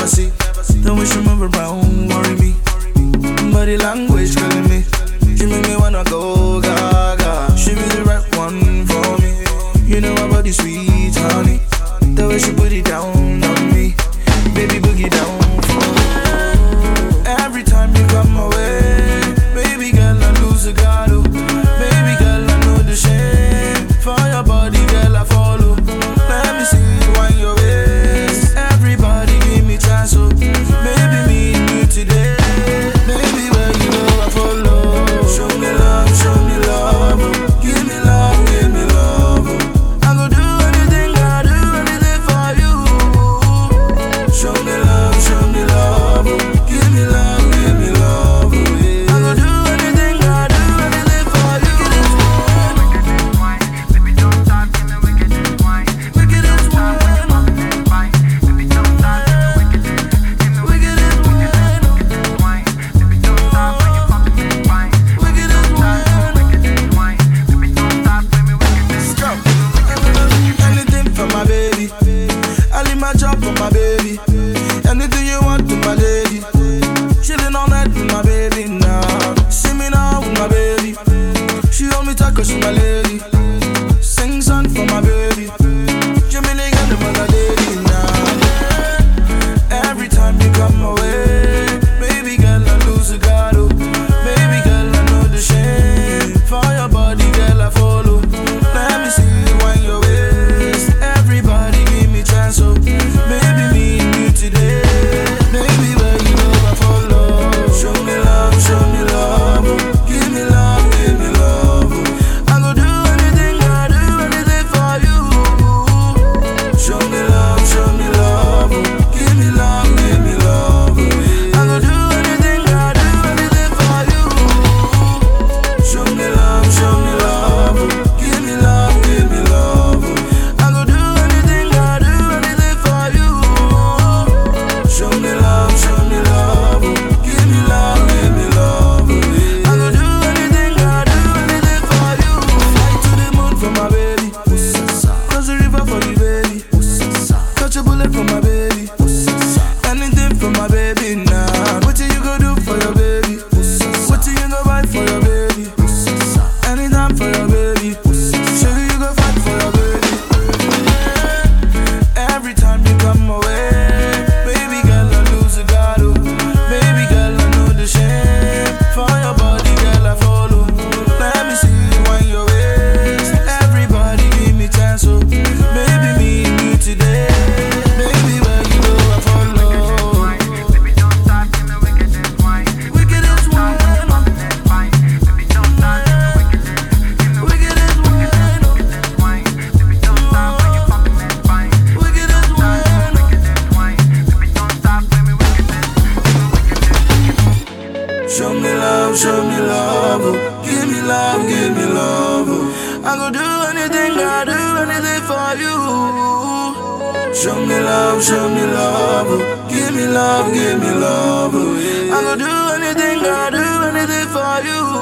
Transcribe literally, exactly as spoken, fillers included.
see. The way she move around worry me. Body language killing me. She make me wanna go gaga. She be the right one for me. You know her body sweet, honey. The way she put it down on me. Baby, boogie down for me. Every time you come my way, baby girl, I lose a guard. Baby girl, I know the shame. For your body, girl, I follow. Let me see you wind your waist. Everybody give me chance, oh. Baby, me and you today. Baby, where you go, I follow. Show me love, show me love, oh. Give me love, give me love, oh. I go do anything, I do anything for you. Show me love, show me love, oh. Give me love, give me love, oh, yeah. I go do anything, I do anything for you. Baby, don't stop, give me wickedest wine. Wickedest wine, Baby, don't stop, give me wickedest. Give me wickedest wickedest wine. Baby, don't stop when you fucking me fine. wickedest wine. Wickedest wine. Baby, don't stop, give me wickedest. Stop. Anything for my baby. I leave my job for my baby. Anything you want to my lady. Chillin' all night with my baby now. See me now with my baby. She hold me tight 'cause she my lady. Sing song for my baby. Jimmy Lee got the mother lady now. Every time you come my way, baby girl, I lose a guard. Oh. Baby girl, I know the shame. For your body, girl, I follow. Let me see you wind your waist. Everybody give me chance, oh. Baby, me and you today. Baby, where you go, I follow. Show me love, show me love, oh. Give me love, give me love, oh. I go do anything, I do anything for you. Show me love, show me love, oh. Give me love, give me love, oh. I go do anything, I do anything for you. Show me love, show me love, oh. Give me love, give me love, oh. I go do anything, I do anything for you. Show me love, show me love, oh. Give me love, give me love, oh. I go do anything, I do anything for you. Fly to the moon for my baby. Cross the river for the baby. Touch a bullet for my baby. Anything for my baby now. What you go do for your baby? What you go buy for your baby? Anytime for your baby. Show you go fight for your baby. Every time you come my way, baby girl, I lose a guard. Oh. Baby girl, I know the shame. For your body, girl, I follow. Let me see you wind your waist. Everybody give me chance, oh. Baby, me and you today. Baby, where you go, I follow. Baby, don't stop, give me wickedest wine. Wickedest wine, Baby, don't stop, give me wickedest. Give me wickedest wine, wickedest wine. Baby, don't stop when you fucking me fine. wickedest wine. Wickedest wine. Baby, don't stop, give me wickedest. Give me wickedest. Show me love, show me love, oh. Give me love, give me love, oh. I go do anything, I do anything for you. Show me love, show me love, oh. Give me love, give me love, oh. I go do anything, I do anything for you.